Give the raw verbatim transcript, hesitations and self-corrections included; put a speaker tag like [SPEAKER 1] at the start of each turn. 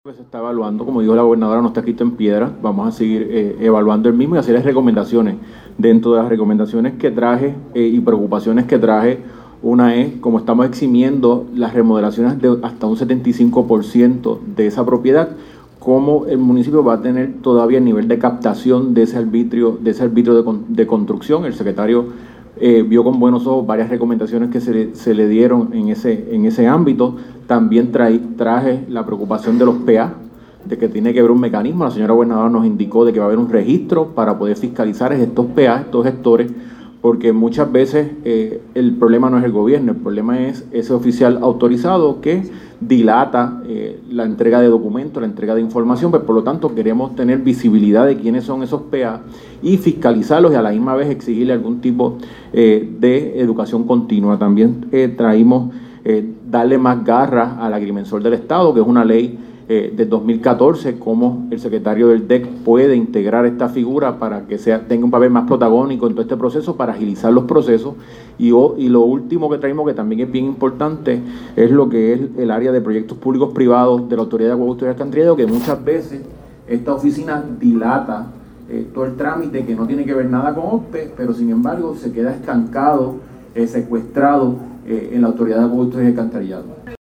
[SPEAKER 1] Que se está evaluando, como dijo la gobernadora, no está escrito en piedra. Vamos a seguir eh, evaluando el mismo y hacerles recomendaciones. Dentro de las recomendaciones que traje eh, y preocupaciones que traje, una es, como estamos eximiendo las remodelaciones de hasta un setenta y cinco por ciento de esa propiedad, cómo el municipio va a tener todavía el nivel de captación de ese arbitrio, de ese arbitrio de, de construcción. El secretario eh, vio con buenos ojos varias recomendaciones que se le, se le dieron en ese, en ese ámbito. También trae, traje la preocupación de los P A, de que tiene que haber un mecanismo. La señora gobernadora nos indicó de que va a haber un registro para poder fiscalizar estos P A, estos gestores, porque muchas veces eh, el problema no es el gobierno, el problema es ese oficial autorizado que dilata eh, la entrega de documentos, la entrega de información. Pues por lo tanto queremos tener visibilidad de quiénes son esos P A y fiscalizarlos y a la misma vez exigirle algún tipo eh, de educación continua. También eh, traímos eh, darle más garra al agrimensor del Estado, que es una ley Eh, del dos mil catorce, cómo el secretario del D E C puede integrar esta figura para que sea, tenga un papel más protagónico en todo este proceso, para agilizar los procesos. Y, oh, y lo último que traemos, que también es bien importante, es lo que es el área de proyectos públicos privados de la Autoridad de Acueductos y Alcantarillado, que muchas veces esta oficina dilata eh, todo el trámite, que no tiene que ver nada con O P E, pero sin embargo se queda estancado, eh, secuestrado eh, en la Autoridad de Acueductos y Alcantarillado.